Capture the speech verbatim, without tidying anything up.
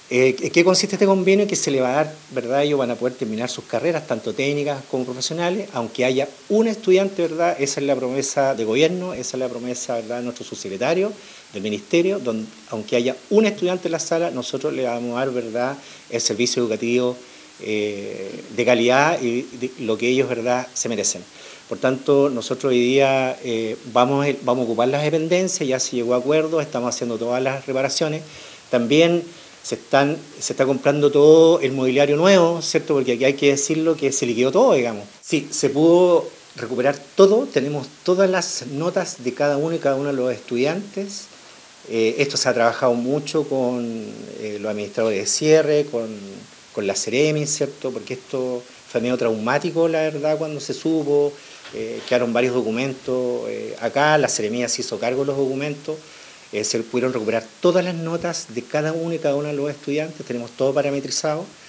Eh, ¿En qué consiste este convenio? Que se le va a dar, ¿verdad? Ellos van a poder terminar sus carreras, tanto técnicas como profesionales, aunque haya un estudiante, ¿verdad? Esa es la promesa de gobierno, esa es la promesa, ¿verdad?, de nuestro subsecretario del ministerio, donde, aunque haya un estudiante en la sala, nosotros le vamos a dar, ¿verdad?, el servicio educativo eh, de calidad y de lo que ellos, ¿verdad?, se merecen. Por tanto, nosotros hoy día eh, vamos, vamos a ocupar las dependencias, ya se llegó a acuerdo, estamos haciendo todas las reparaciones. También se, están, se está comprando todo el mobiliario nuevo, ¿cierto? Porque aquí hay que decirlo que se liquidó todo, digamos. Sí, se pudo recuperar todo, tenemos todas las notas de cada uno y cada uno de los estudiantes. Eh, esto se ha trabajado mucho con eh, los administradores de cierre, con, con la Ceremi, ¿cierto? Porque esto fue medio traumático, la verdad, cuando se supo. Eh, quedaron varios documentos eh, acá, la Seremía se hizo cargo de los documentos, eh, se pudieron recuperar todas las notas de cada uno y cada uno de los estudiantes, tenemos todo parametrizado,